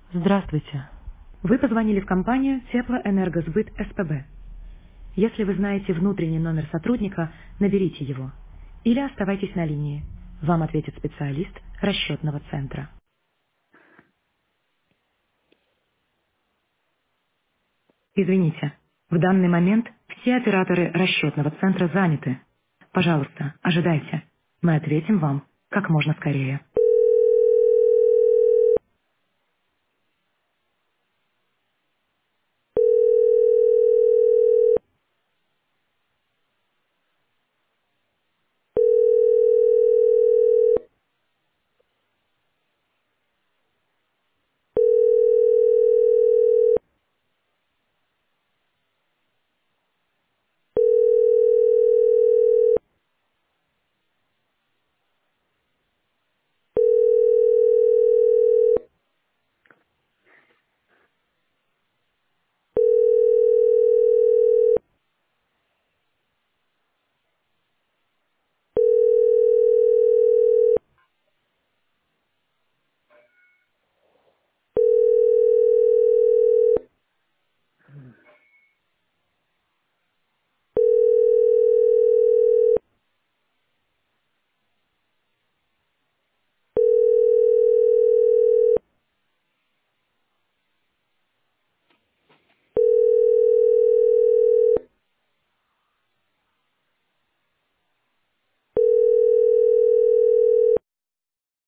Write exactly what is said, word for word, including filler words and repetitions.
Здравствуйте. Вы позвонили в компанию Теплоэнергосбыт СПБ. Если вы знаете внутренний номер сотрудника, наберите его. Или оставайтесь на линии. Вам ответит специалист расчетного центра. Извините, в данный момент все операторы расчетного центра заняты. Пожалуйста, ожидайте. Мы ответим вам как можно скорее.